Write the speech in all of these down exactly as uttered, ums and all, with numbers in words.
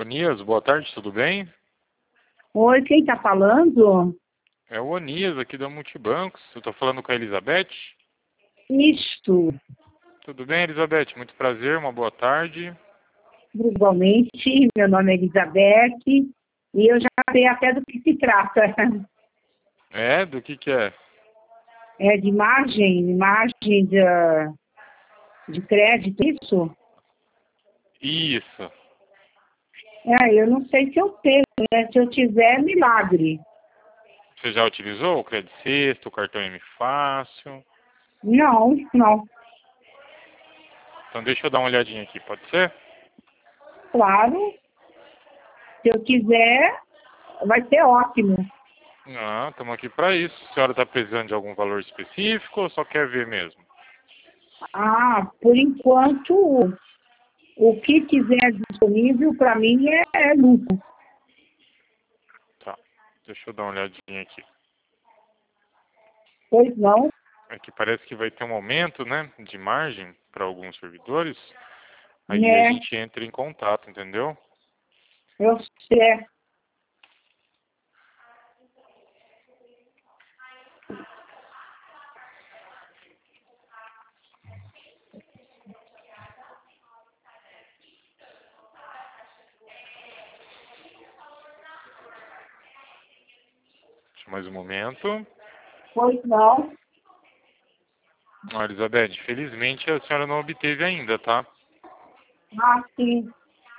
Onias, boa tarde, tudo bem? Oi, quem está falando? É o Onias aqui da Multibancos. Eu estou falando com a Elizabeth. Isto, Tudo bem, Elizabeth? Muito prazer, uma boa tarde. igualmente, meu nome é Elizabeth e eu já sei até do que se trata. É? Do que que é? É de margem, margem de, de crédito, isso? Isso. É, eu não sei se eu tenho, né? Se eu tiver, milagre. Você já utilizou o Crédito Sexto, o cartão M Fácil? Não, não. Então deixa eu dar uma olhadinha aqui, pode ser? Claro, se eu quiser, vai ser ótimo. Não, estamos aqui para isso. A senhora está precisando de algum valor específico ou só quer ver mesmo? Ah, por enquanto, o que tiver disponível para mim é, é lucro. Tá, deixa eu dar uma olhadinha aqui. Pois não, Aqui parece que vai ter um aumento, né, de margem para alguns servidores. Aí a né? gente entra em contato, entendeu? Eu sei. Deixa mais um momento. Pois não. Ó, Elizabeth, felizmente a senhora não obteve ainda, tá? Ah, sim.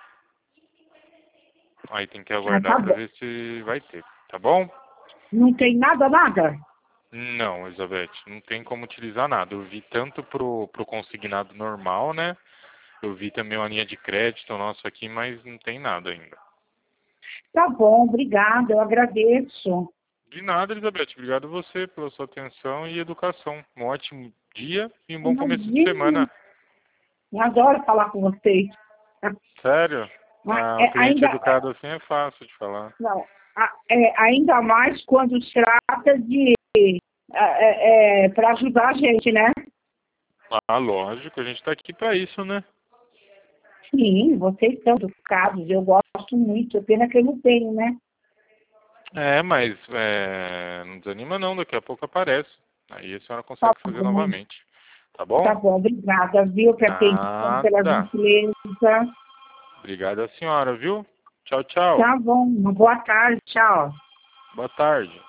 Aí tem que Ah, aguardar tá para bom. ver se vai ter, tá bom? Não tem nada, nada? Não, Elizabeth, não tem como utilizar nada. Eu vi tanto pro, pro consignado normal, né? Eu vi também uma linha de crédito nosso aqui, mas não tem nada ainda. Tá bom, obrigada, eu agradeço. De nada, Elizabeth. Obrigado a você pela sua atenção e educação. Um ótimo dia e um bom começo de Imagina, semana. eu adoro falar com vocês. Sério? Ah, Ah, um é, cliente ainda, é, educado assim é fácil de falar. não, ah, é, ainda mais quando se trata de é, é, para ajudar a gente, né? Ah, lógico, a gente tá aqui para isso, né? Sim, vocês são educados, eu gosto muito, pena que eu não tenho, né? É, mas é, não desanima não, daqui a pouco aparece. Aí a senhora Tá consegue fazer bom, novamente. Tá bom? tá bom, obrigada, viu, pela atenção, pela Nada. gentileza. Obrigado a senhora, viu? Tchau, tchau. Tá bom, uma boa tarde, tchau. Boa tarde.